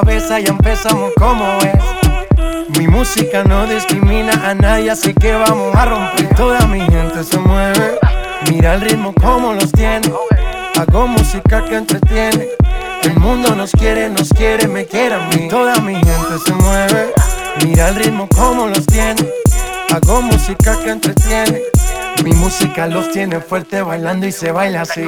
cabeza, ya empezamos como es. Mi música no discrimina a nadie, así que vamos a romper. Toda mi gente se mueve, mira el ritmo como los tiene. Hago música que entretiene. El mundo nos quiere, me quiere a mí. Toda mi gente se mueve, mira el ritmo como los tiene. Hago música que entretiene. Mi música los tiene fuerte bailando y se baila así.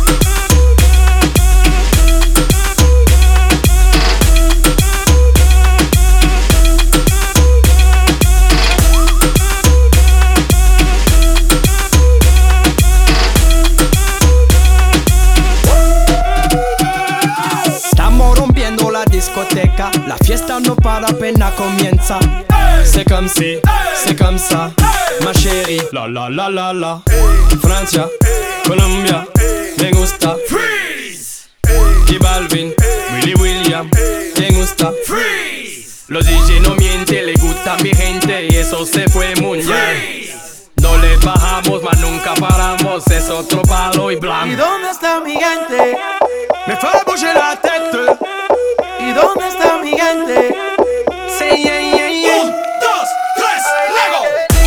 Discoteca, la fiesta no para apenas comienza. C'est comme si, c'est comme ça, ma chérie. La la la la la. Francia, Colombia, me gusta. Freeze. Y Balvin, Willy William, me gusta. Freeze. Los DJ no mienten, le gusta a mi gente y eso se fue mundial. No le bajamos, mas nunca paramos, es otro palo y blanco. ¿Y dónde está mi gente? Me fait bouger la tête. ¿Y dónde está mi gente? Say yeah, yeah, yeah. 1, 2, 3, Lego.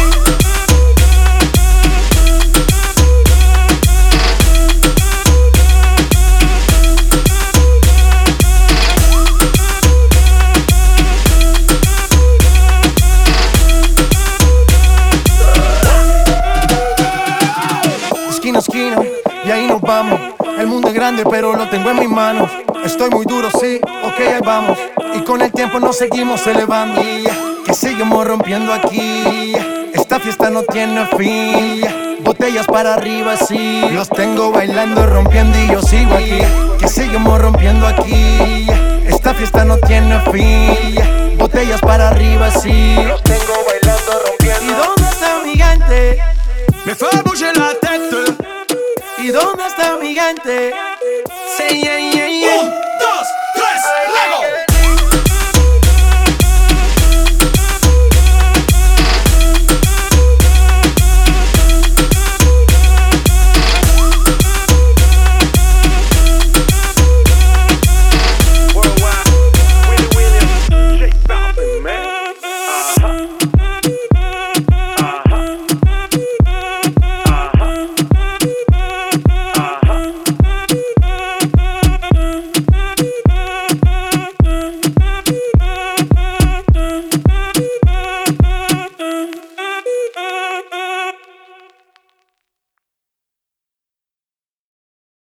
Esquina a esquina, y ahí nos vamos. El mundo es grande, pero lo tengo en mis manos. Estoy muy duro, sí, ok, ahí vamos. Y con el tiempo nos seguimos elevando. Que seguimos rompiendo aquí. Esta fiesta no tiene fin. Botellas para arriba, sí. Los tengo bailando, rompiendo y yo sigo aquí. Que seguimos rompiendo aquí. Esta fiesta no tiene fin. Botellas para arriba, sí. Los tengo bailando, rompiendo. ¿Y dónde está mi gente? Me fait bouger la tête. ¿Y dónde está mi gente? Say yeah, yeah, yeah.